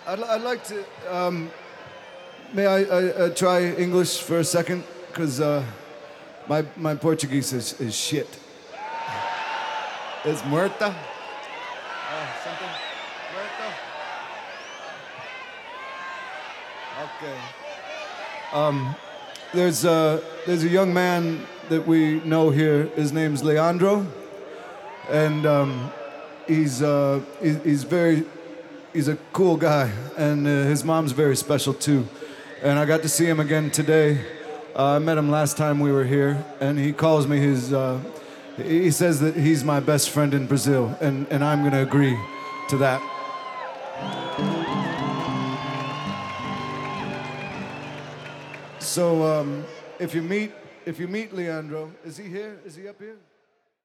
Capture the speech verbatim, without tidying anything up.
I'd, I'd like to. Um, may I, I, I try English for a second? Because uh, my my Portuguese is, is shit. Is muerta? Uh, something? Muerta? Okay. Um, there's a there's a young man that we know here. His name's Leandro, and um, he's uh, he, he's very. He's a cool guy, and uh, his mom's very special too. And I got to see him again today. Uh, I met him last time we were here, and he calls me his. Uh, he says that he's my best friend in Brazil, and, and I'm gonna agree to that. So um, if you meet if you meet Leandro, is he here? Is he up here?